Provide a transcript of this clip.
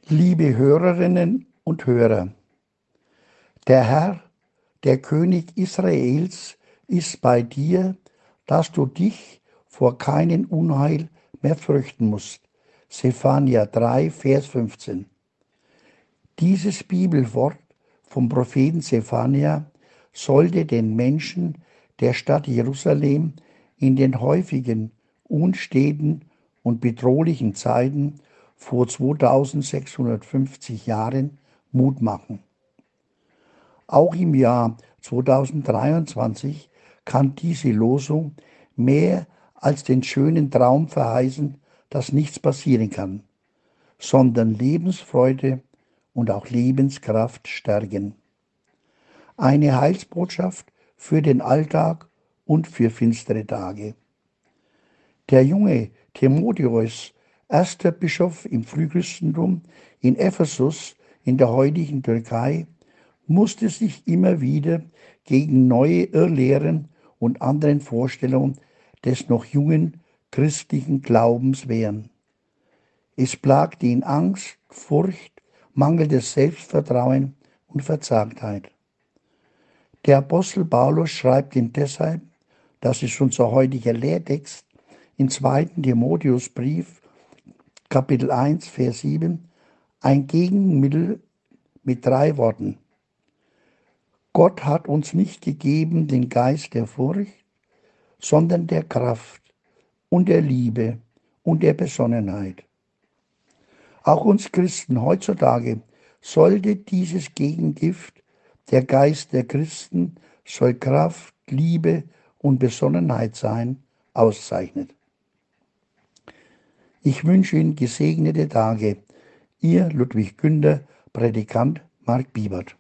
Liebe Hörerinnen und Hörer, der Herr, der König Israels, ist bei dir, dass du dich vor keinem Unheil mehr fürchten musst. Sephania 3, Vers 15. Dieses Bibelwort vom Propheten Sephania sollte den Menschen der Stadt Jerusalem in den häufigen, unsteten und bedrohlichen Zeiten vor 2650 Jahren Mut machen. Auch im Jahr 2023 kann diese Losung mehr als den schönen Traum verheißen, dass nichts passieren kann, sondern Lebensfreude und auch Lebenskraft stärken. Eine Heilsbotschaft für den Alltag und für finstere Tage. Der junge Timotheus, erster Bischof im Frühchristentum in Ephesus in der heutigen Türkei, musste sich immer wieder gegen neue Irrlehren und anderen Vorstellungen des noch jungen christlichen Glaubens wehren. Es plagte ihn Angst, Furcht, mangelndes Selbstvertrauen und Verzagtheit. Der Apostel Paulus schreibt ihm deshalb, das ist unser heutiger Lehrtext, im 2. Timotheusbrief, Kapitel 1, Vers 7, ein Gegenmittel mit 3 Worten. Gott hat uns nicht gegeben den Geist der Furcht, sondern der Kraft und der Liebe und der Besonnenheit. Auch uns Christen heutzutage sollte dieses Gegengift, der Geist der Christen, soll Kraft, Liebe und Besonnenheit sein, auszeichnet. Ich wünsche Ihnen gesegnete Tage. Ihr Ludwig Günther, Prädikant Mark Biebert.